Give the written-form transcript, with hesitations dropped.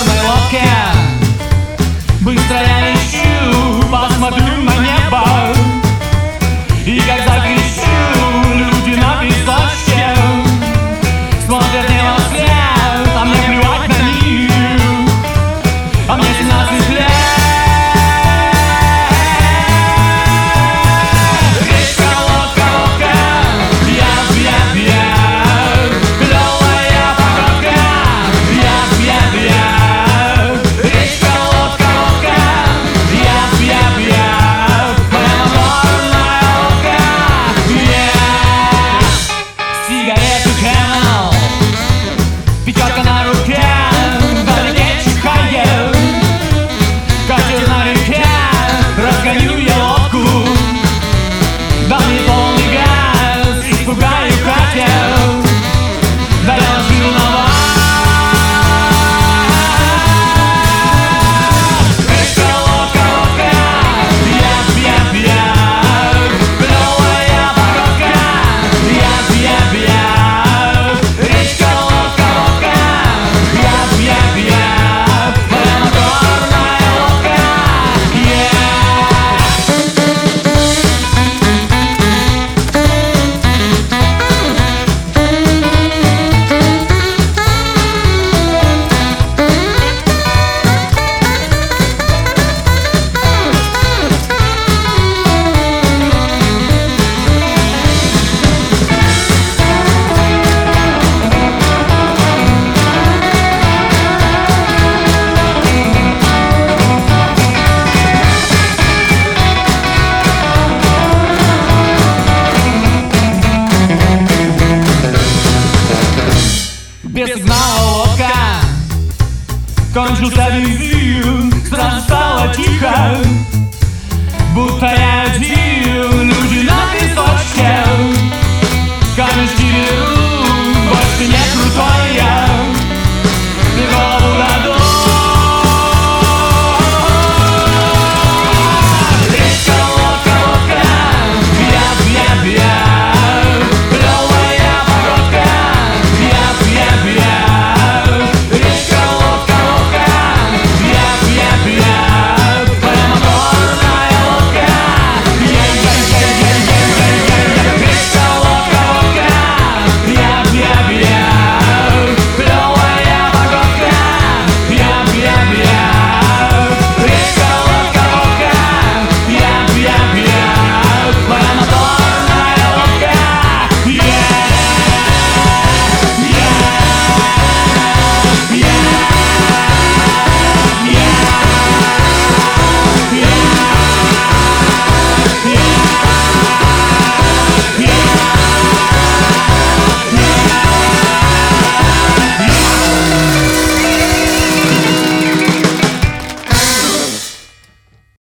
моторной лодке. Быстро я лечу, посмотрю на небо, и как закричу, люди на песочке смотрят мне во след, а мне плевать на них, а мне 17 лет. Пятерка на руке, вдалеке чихает. Катер на реке, разгоню я лодку. Дам мне полный газ, испугаю катер. Да я жил на вас. Речка, лодка, лодка, я, клёвая походка, я. Речка, лодка, лодка, моя моторная лодка, без сигнала лодка, кончился бензин, сразу стало тихо, будто я один, люди на песочке, камешки берут.